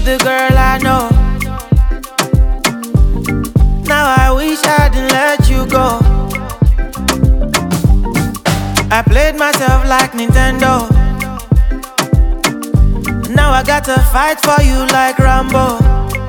the girl I know. Now I wish I didn't let you go. I played myself like Nintendo. Now I got to fight for you like Rambo.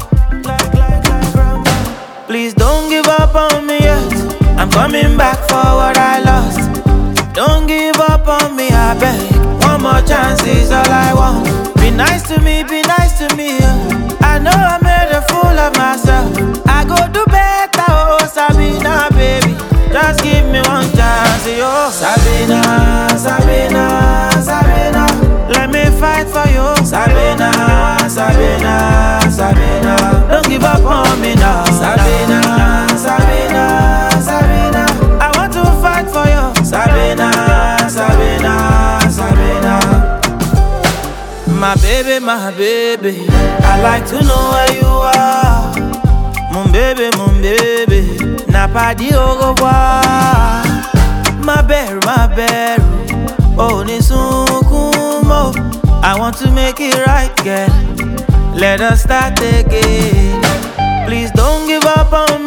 Please don't give up on me yet. I'm coming back for what I lost. Don't give up on me, I beg. One more chance is all I want. Be nice to me, be nice to me. I know I made a fool of myself. I go do better, oh Sabina, baby. Just give me one chance, yo. Sabina, Sabina, Sabina. Let me fight for you. Sabina, Sabina, Sabina. Don't give up on me now. Sabina, Sabina, Sabina. I want to fight for you. Sabina, Sabina, Sabina. My baby, my baby. I like to know where you are. Mon baby, mon baby. Napadi ogowa. My bear. Oh, nisukumo. I want to make it right, girl. Let us start again. Please don't give up on me.